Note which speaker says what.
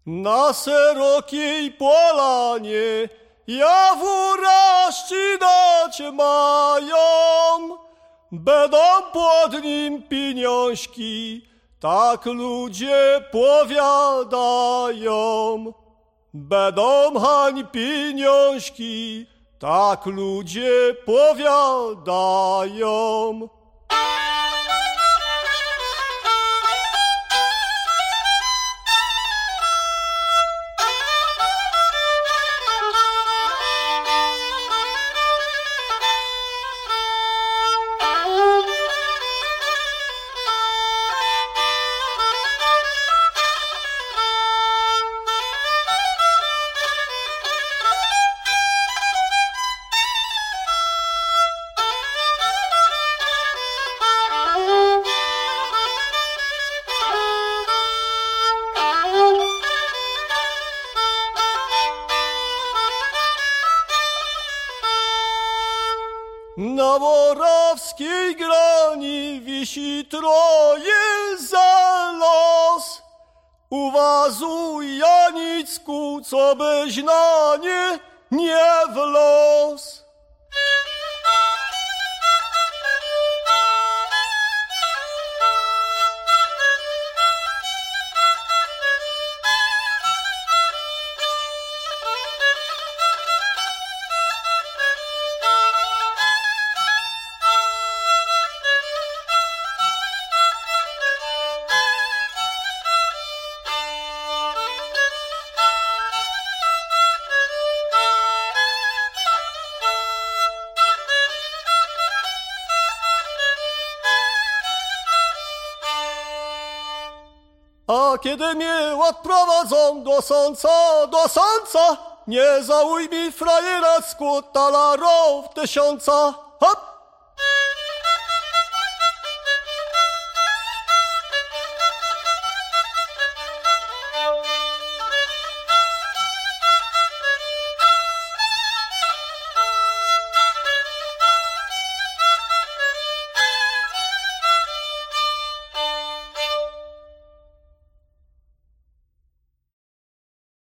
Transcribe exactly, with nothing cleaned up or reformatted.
Speaker 1: Na szerokiej polanie jawóra ścinać mają, będą pod nim pieniążki, tak ludzie powiadają. Będą hań pieniążki, tak ludzie powiadają. Na morawskiej grani wisi troje za los. Uwazuj, Janicku, co byś na nie nie w los. A kiedy mnie odprowadzą do sąca, do sąca, nie załój mi frajera z talarów tysiąca. Hop!